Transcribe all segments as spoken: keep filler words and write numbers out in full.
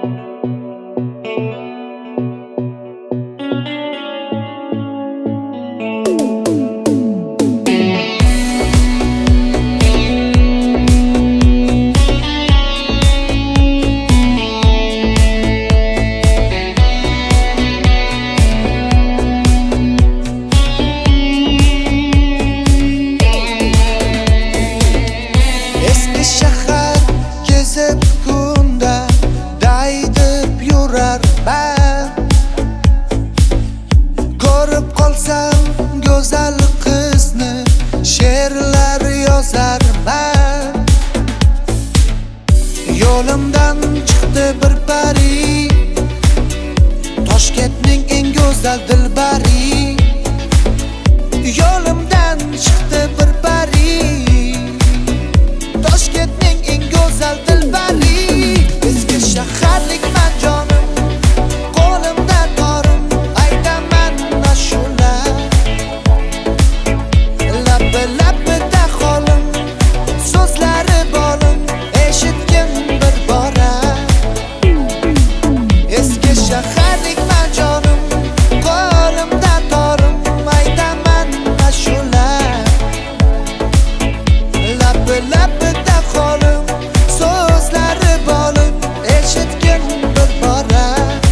Ko'rib qolsam go'zal qizni she'rlar yozarman. Yo'limdan chiqdi bir pari, Toshkentning eng go'zal dilbari. Yo'limdan chiqdi bir pari, Toshkentning eng go'zal dilbari. Eski shaharlikman jonim, qo'limda torim, aytaman ashula. Labi labida qolim, so'zlari bolim, eshitgin bir bora. Eski shaharlikman jonim, qo'limda torim, aytaman ashula. Labi labida qolim, so'zlari bolim, eshitgin bir bora.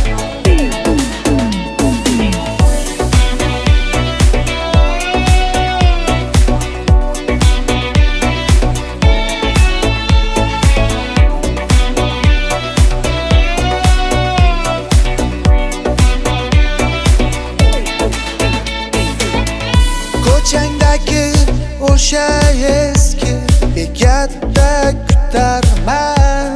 Ko'changdagi o'sha eski bekatda kutarman.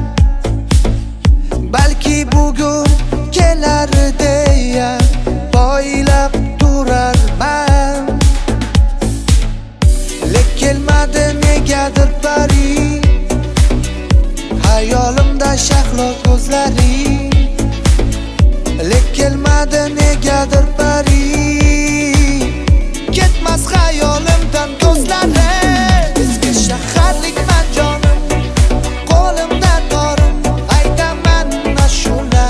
Balki bugun kelar deya poylab turarman. Lek kelmadi negadir pari, hayolimda shahlo ko'zlari. Lek kelmadi negadir pari, ketmas hayolimdan ko'zlari. Eski shaharlikman jonim, qo'limda torim, aytaman ashula.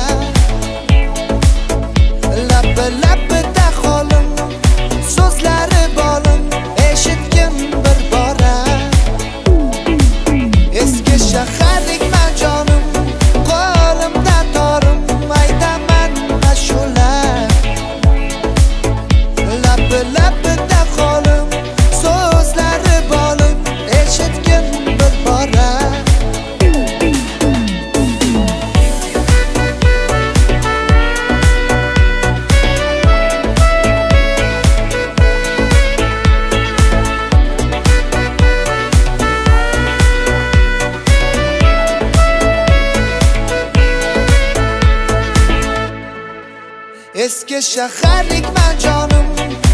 Labi labida qolim, so'zlari bolim, eshitgin bir bora. Eski shaharlikman jonim, qo'limda torim, aytaman ashula. Labi labida qolim, so'zlari bolim, eshitgin bir bora. Eski shaharlikman jonim,